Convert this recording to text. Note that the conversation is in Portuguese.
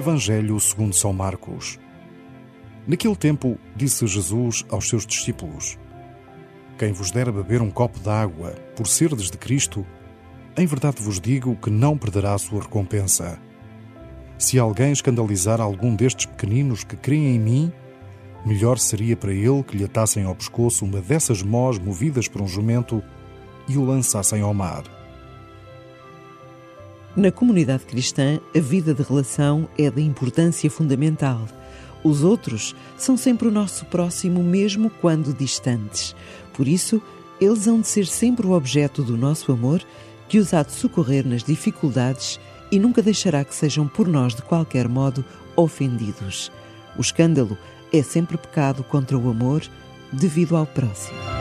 Evangelho segundo São Marcos. Naquele tempo, disse Jesus aos seus discípulos: Quem vos der a beber um copo d'água, por serdes de Cristo, em verdade vos digo que não perderá a sua recompensa. Se alguém escandalizar algum destes pequeninos que creem em mim, melhor seria para ele que lhe atassem ao pescoço uma dessas mós movidas por um jumento e o lançassem ao mar. Na comunidade cristã, a vida de relação é de importância fundamental. Os outros são sempre o nosso próximo, mesmo quando distantes. Por isso, eles hão de ser sempre o objeto do nosso amor, que os há de socorrer nas dificuldades e nunca deixará que sejam por nós de qualquer modo ofendidos. O escândalo é sempre pecado contra o amor devido ao próximo.